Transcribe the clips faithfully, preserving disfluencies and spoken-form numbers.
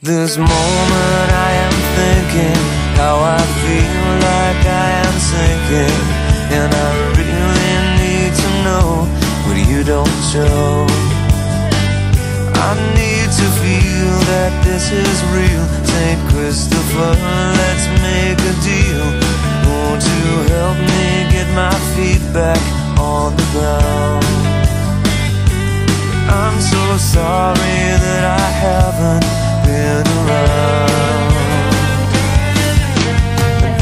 This moment I am thinking how I feel like I am sinking, and I really need to know what you don't show. I need to feel that this is real. Saint Christopher, let's make a deal. Won't you help me get my feet back on the ground? I'm so sorry that I haven't been around. And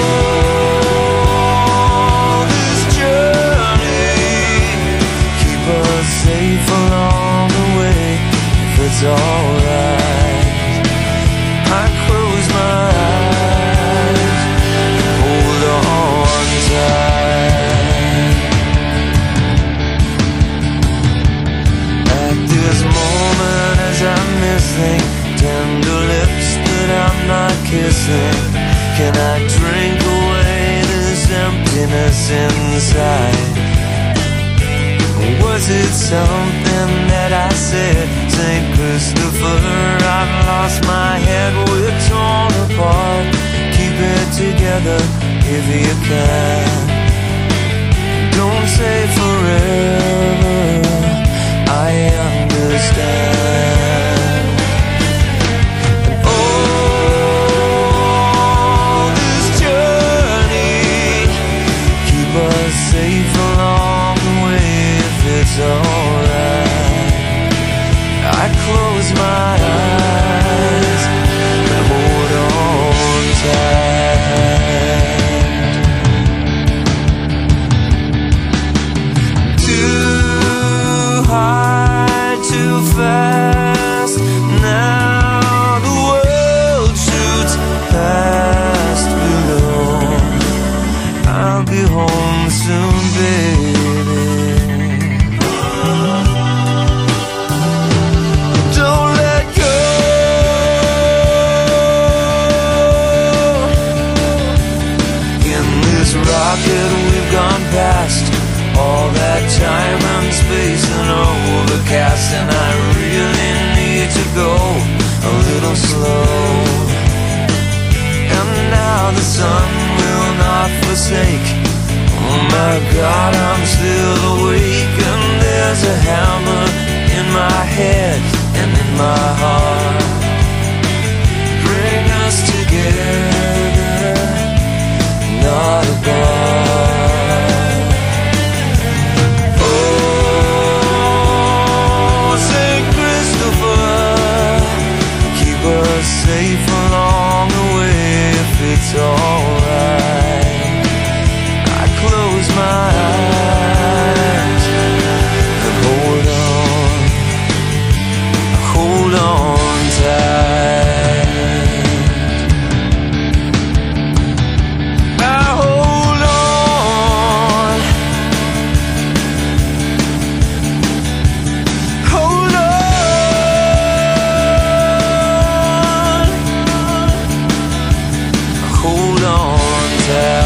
oh, this journey, keep us safe along the way, if it's alright. I close my eyes, hold on tight. At this moment as I'm missing tender lips that I'm not kissing, can I drink away this emptiness inside? Was it something that I said? Saint Christopher, I've lost my head, we're torn apart. Keep it together if you can. Don't say forever, I understand. And oh, this journey, keep us safe along the way, if it's alright. I close my eyes and hold on tight. Too high, too fast, now the world shoots past below. I'll be home soon, baby. Don't let go. In this rocket we've gone past all that time and space and overcast, and I really need to go a little slow. And now the sun will not forsake. Oh my God, I'm still awake, and there's a hammer in my head and in my heart. Bring us together, not apart. Oh, Saint Christopher, keep us safe along the way, if it's alright. I close my eyes and hold on, hold on tight. I hold on, hold on, hold on tight.